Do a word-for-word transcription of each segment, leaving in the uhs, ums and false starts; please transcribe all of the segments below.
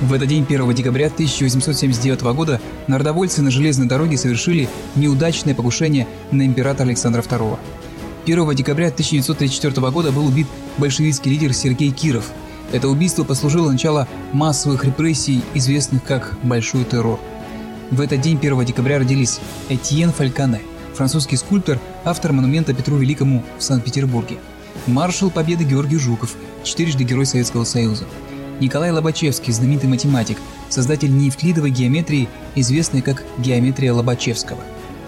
В этот день, первого декабря тысяча восемьсот семьдесят девятого года, народовольцы на железной дороге совершили неудачное покушение на императора Александра второго. первого декабря тысяча девятьсот тридцать четвёртого года был убит большевистский лидер Сергей Киров. Это убийство послужило началом массовых репрессий, известных как «Большой террор». В этот день, первого декабря, родились Этьен Фальконе, французский скульптор, автор монумента Петру Великому в Санкт-Петербурге, маршал Победы Георгий Жуков, четырежды Герой Советского Союза, Николай Лобачевский, знаменитый математик, создатель неевклидовой геометрии, известной как геометрия Лобачевского.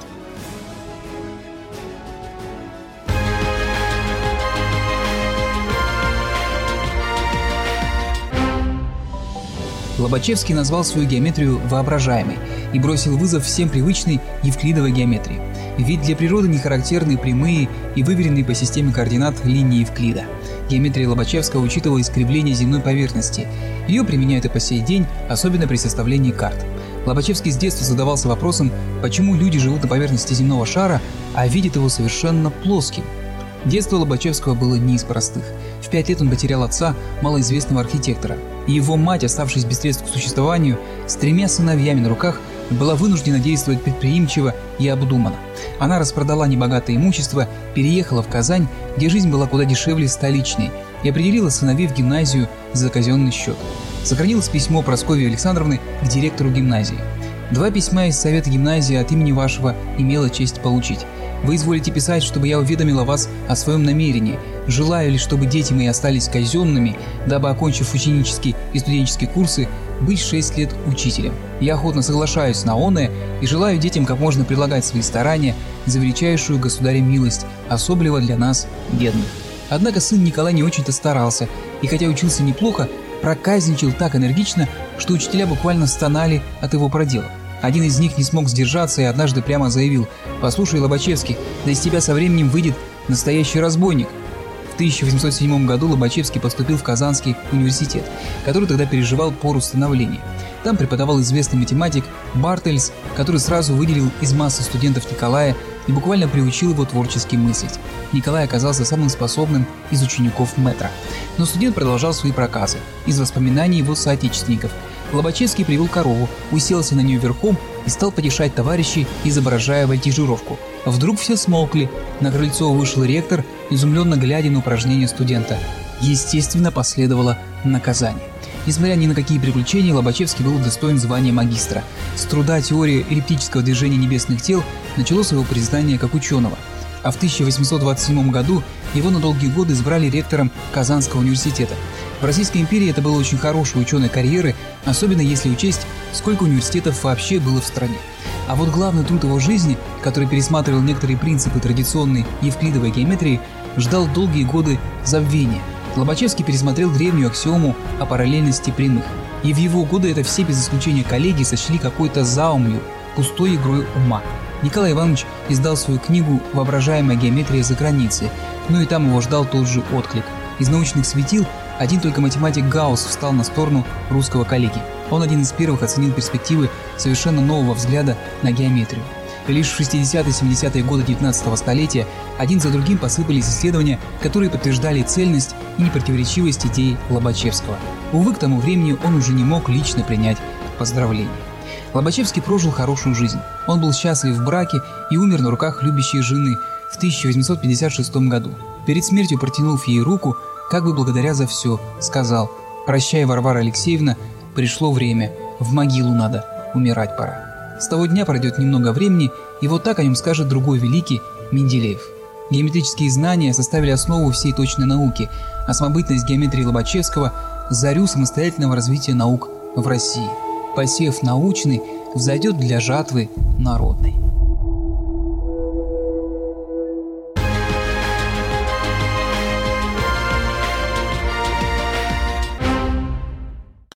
Лобачевский назвал свою геометрию воображаемой и бросил вызов всем привычной евклидовой геометрии. Ведь для природы не характерны прямые и выверенные по системе координат линии Евклида. Геометрия Лобачевского учитывала искривление земной поверхности. Ее применяют и по сей день, особенно при составлении карт. Лобачевский с детства задавался вопросом, почему люди живут на поверхности земного шара, а видят его совершенно плоским. Детство Лобачевского было не из простых. В пять лет он потерял отца, малоизвестного архитектора. И его мать, оставшись без средств к существованию, с тремя сыновьями на руках, была вынуждена действовать предприимчиво и обдуманно. Она распродала небогатое имущество, переехала в Казань, где жизнь была куда дешевле столичной, и определила сыновей в гимназию за казенный счет. Сохранилось письмо Прасковьи Александровны к директору гимназии. Два письма из совета гимназии от имени вашего имела честь получить. Вы изволите писать, чтобы я уведомила вас о своем намерении. Желаю ли, чтобы дети мои остались казенными, дабы, окончив ученические и студенческие курсы, быть шесть лет учителем. Я охотно соглашаюсь на оное и желаю детям как можно прилагать свои старания за величайшую государя милость, особливо для нас, бедных. Однако сын Николай не очень-то старался, и хотя учился неплохо, проказничал так энергично, что учителя буквально стонали от его проделок. Один из них не смог сдержаться и однажды прямо заявил: «Послушай, Лобачевский, да из тебя со временем выйдет настоящий разбойник». В тысяча восемьсот седьмом году Лобачевский поступил в Казанский университет, который тогда переживал пору становления. Там преподавал известный математик Бартельс, который сразу выделил из массы студентов Николая и буквально приучил его творчески мыслить. Николай оказался самым способным из учеников Мэтра. Но студент продолжал свои проказы. Из воспоминаний его соотечественников Лобачевский привел корову, уселся на нее верхом и стал потешать товарищей, изображая вольтижировку. Вдруг все смолкли. На крыльцо вышел ректор, изумленно глядя на упражнения студента. Естественно, последовало наказание. Несмотря ни на какие приключения, Лобачевский был достоин звания магистра. С труда «Теория эллиптического движения небесных тел» началось его признание как ученого. А в тысяча восемьсот двадцать седьмом году его на долгие годы избрали ректором Казанского университета. В Российской империи это было очень хорошей ученой карьеры, особенно если учесть, сколько университетов вообще было в стране. А вот главный труд его жизни, который пересматривал некоторые принципы традиционной евклидовой геометрии, ждал долгие годы забвения. Лобачевский пересмотрел древнюю аксиому о параллельности прямых. И в его годы это все без исключения коллеги сочли какой-то заумью, пустой игрой ума. Николай Иванович издал свою книгу «Воображаемая геометрия за границей», но и там его ждал тот же отклик. Из научных светил один только математик Гаусс встал на сторону русского коллеги. Он один из первых оценил перспективы совершенно нового взгляда на геометрию. И лишь в шестидесятые-семидесятые годы девятнадцатого столетия один за другим посыпались исследования, которые подтверждали цельность и непротиворечивость идей Лобачевского. Увы, к тому времени он уже не мог лично принять поздравления. Лобачевский прожил хорошую жизнь. Он был счастлив в браке и умер на руках любящей жены в тысяча восемьсот пятьдесят шестом году. Перед смертью, протянув ей руку, как бы благодаря за все, сказал: «Прощай, Варвара Алексеевна, пришло время, в могилу надо, умирать пора». С того дня пройдет немного времени, и вот так о нем скажет другой великий Менделеев. Геометрические знания составили основу всей точной науки, а самобытность геометрии Лобачевского – зарю самостоятельного развития наук в России. Посев научный взойдет для жатвы народной.